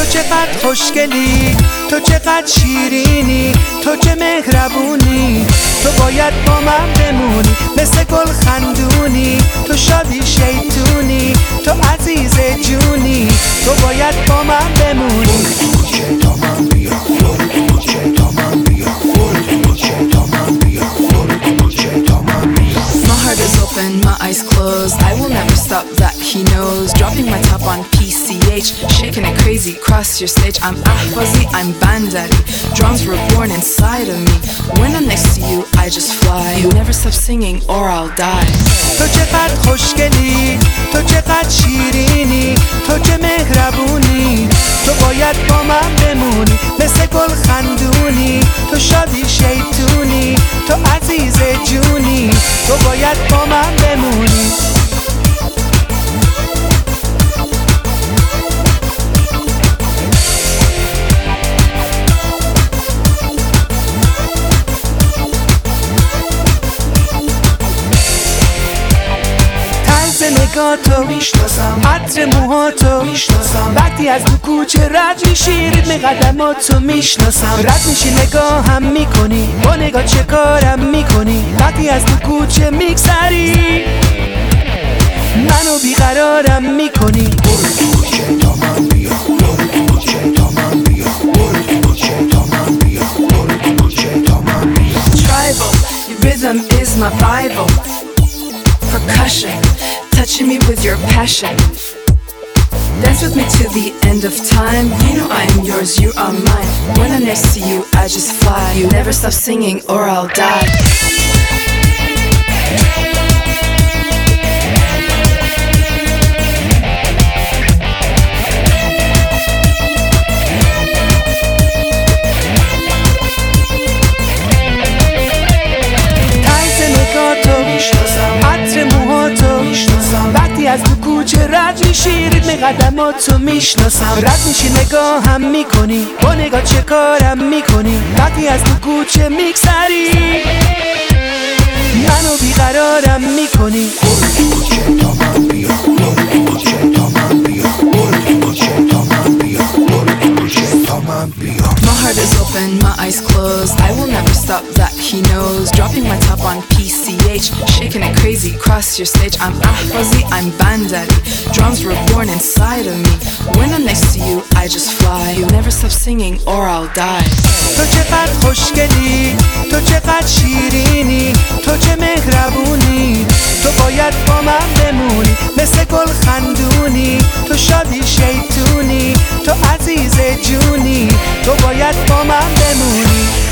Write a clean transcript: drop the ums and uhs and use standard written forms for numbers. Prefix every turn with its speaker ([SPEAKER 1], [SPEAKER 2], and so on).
[SPEAKER 1] چقدر خوشگلی، تو چقدر شیرینی، تو چه مهربونی. تو باید با من بمونی، مثل گل خندونی. تو شادی شیطونی، تو عزیز جونی. تو باید با من بمونی.
[SPEAKER 2] My heart is open, my eyes closed. I will never stop, that he knows. Dropping my top on PCH, shaking it crazy across your stage. I'm Ahwazi, I'm Bandari. Drums were born inside of me. When I'm next to you, I just fly. You never stop singing or I'll die.
[SPEAKER 1] تو چقدر خوشگلی، تو چقدر شیرینی، تو چه مهربونی. تو باید با من بمونی، مثل گل خندونی. تو شادی شیطونی، تو عزیز جونی. تو باید با من بمونی. نگاتو میشناسم، عطر موهاتو میشناسم. وقتی از تو کوچه رد میشی، ریتم قدماتو میشناسم. رد میشی نگاهم میکنی، با نگاه چه کارم میکنی. وقتی از تو کوچه میگذری، منو بیقرارم میکنی.
[SPEAKER 2] Tribal, your rhythm is my Bible. Percussion, touching me with your passion. Dance with me to the end of time. You know I am yours, you are mine. When I'm next to you, I just fly. You never stop singing or I'll die.
[SPEAKER 1] از تو کوچه رد میشی، ریتم قدماتو میشناسم. رد میشی نگاهم میکنی، با نگاه چه کارم میکنی. وقتی از تو کوچه میگذری، منو بیقرارم میکنی.
[SPEAKER 2] My heart is open, my eyes closed. I will never stop, that he knows. Dropping my top on PCH, shaking it crazy across your stage. I'm Ahwazi, I'm Bandari. Drums were born inside of me. When I'm next to you, I just fly. You never stop singing or I'll die.
[SPEAKER 1] تو چقدر خوشگلی، تو چقدر شیرینی، تو چه مهربونی. تو باید با من بمونی، مثل گل خندونی. تو شادی شیطونی، تو عزیز جونی. تو باید با من بمونی.